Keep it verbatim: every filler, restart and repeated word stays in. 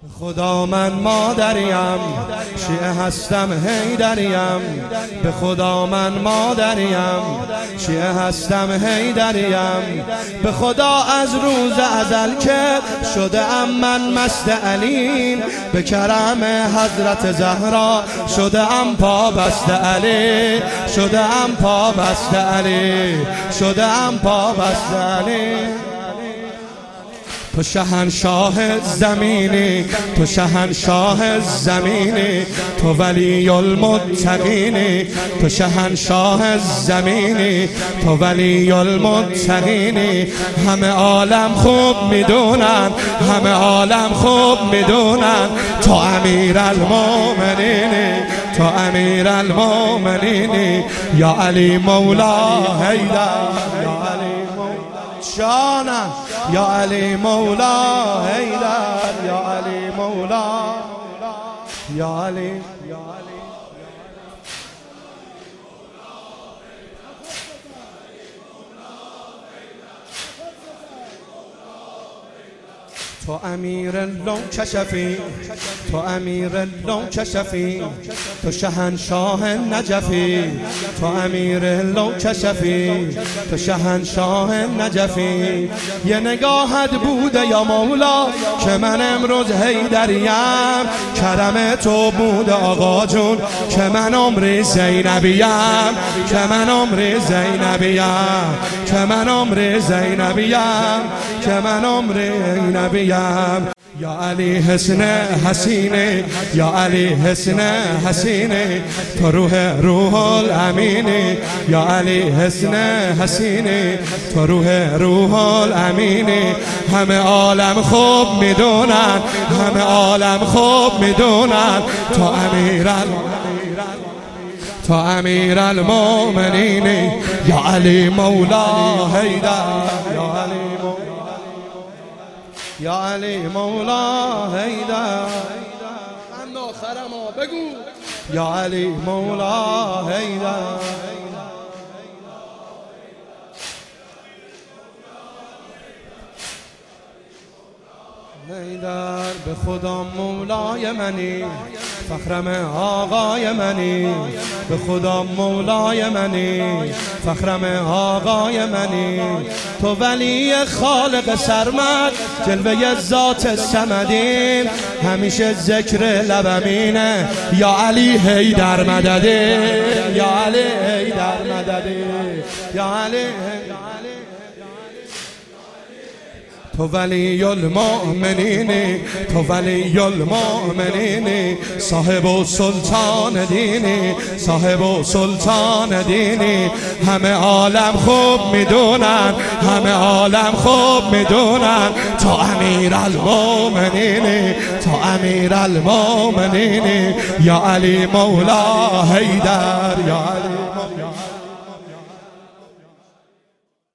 خدا من مادریم، شیعه هستم حیدریم. به خدا من مادریم، شیعه هستم حیدریم. به خدا از روز ازل که شده ام من مست علیم. به کرم حضرت زهرا شده ام پابست علی. شده ام پابست علی. شده ام پابست علی. تو شهنشاه زمینی، تو شهنشاه زمینی، تو ولی المتقینی. تو شهنشاه زمینی، تو ولی المتقینی. همه عالم خوب میدونن، همه عالم خوب میدونن تو امیر المومنینی، تو امیر المومنینی. یا علی مولا حیدر، یا علی شانه، یا علی مولا حیدر، یا علی مولا، یا علی، یا علی. تو امیر لون شفی، تو امیر لون شفی، تو شهنشاه نجفی. تو امیر لون شفی، تو شهنشاه نجفی. یه نگاهت بوده یا مولا که من امروز حیدریم. کرم تو بوده آقا جون که من عمری زینبیم، که من عمری زینبیم، که من عمری زینبیم، که من عمری زینبیم. یا علی حسن حسینه، یا علی حسن حسینه، تو روح روح الامینه. یا علی حسن حسینه، تو روح روح الامینه. همه عالم خوب میدونن، همه عالم خوب میدونن تو امیر تو امیر المومنین. یا علی مولا حیدر، یا علی مولا، یا علی مولا حیدر. اند آخرما بگو یا علی مولا حیدر. حیدر به خدا مولای منی، فخرم آقای منی. به خدا مولای منی، فخرم آقای منی. تو ولی خالق سرمد، جلوه ذات صمدیم. همیشه ذکر لبمینه یا علی حیدر مدده، یا علی حیدر مدده، یا علی حیدر. تو ولی المؤمنین، تو ولی المؤمنین. صاحب و سلطان دینی، صاحب و سلطان دینی. همه عالم خوب میدونن، همه عالم خوب میدونن تو امیر المؤمنین، تو امیر المؤمنین. یا علی مولا حیدر، یا علی.